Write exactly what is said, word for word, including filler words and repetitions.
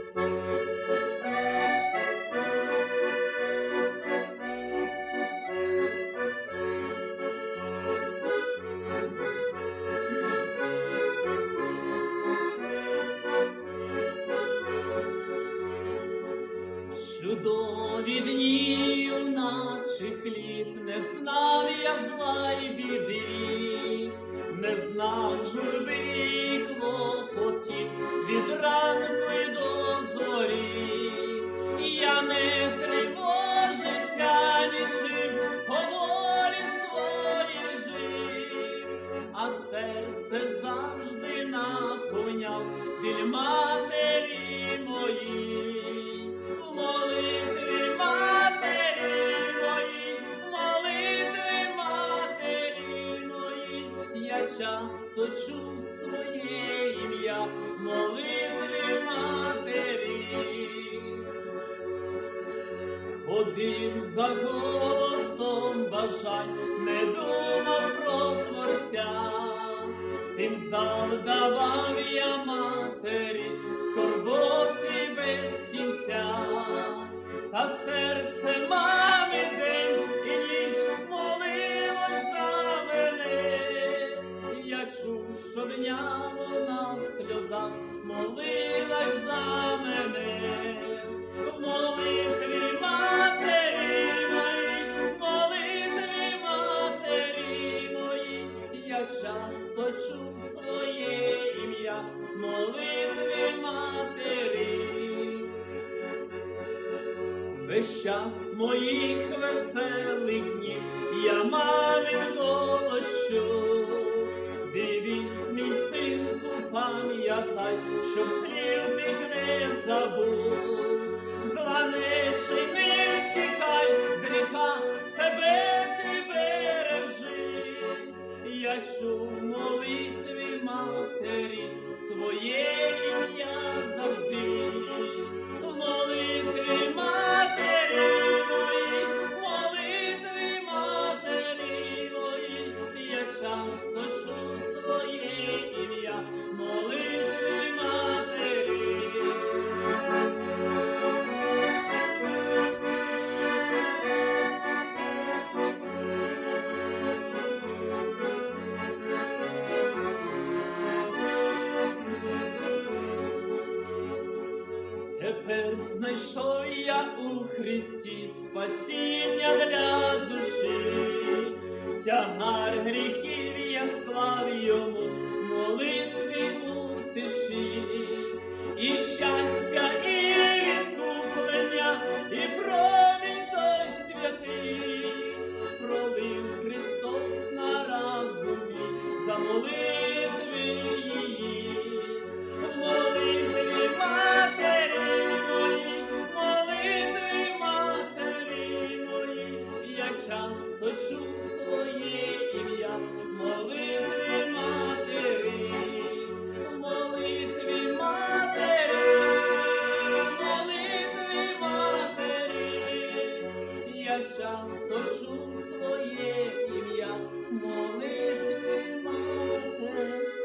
Чудові дні, наче хліб, не знав я зла й біди, не знав журби й клопотів від ранку й до зорі. Я не тривожився нічим, по волі своїй жив, а серце завжди наповняв біль матері моїй. Молитви матері мої, молитви матері мої, я часто чув своє ім'я, молитви матері. Ходив за голосом бажань, не думав про Творця, тим завдавав я матері скорботи без кінця. Та серце мами день і ніч молилось за мене. Я чув, щодня вона в сльозах молилась за мене. В молитві матері мої, молитві матері мої, я часто чув своє ім'я, молитві матері. Весь час моїх веселих днів я мамин голос чув. Дивись, мій синку, пам'ятай, щоб слів тих не забув. Зла не чини, тікай, з гріха себе ти бережи. Я чув в молитві матері своє ім'я завжди. В молитві матері мої, молитві матері мої, я часто чув своє ім'я, молитві матері. Тепер знайшов я у Христі спасіння для душі, тягар гріхів я склав йому, молитві у тиші. І щастя, і відкуплення, і промінь той святий пролив Христос на разумі за молитви її. В молитві матері мої, молитві матері мої, я часто чув своє ім'я, молитві матері. В молитві матері, молитві матері, я часто чув своє ім'я, молитві матері.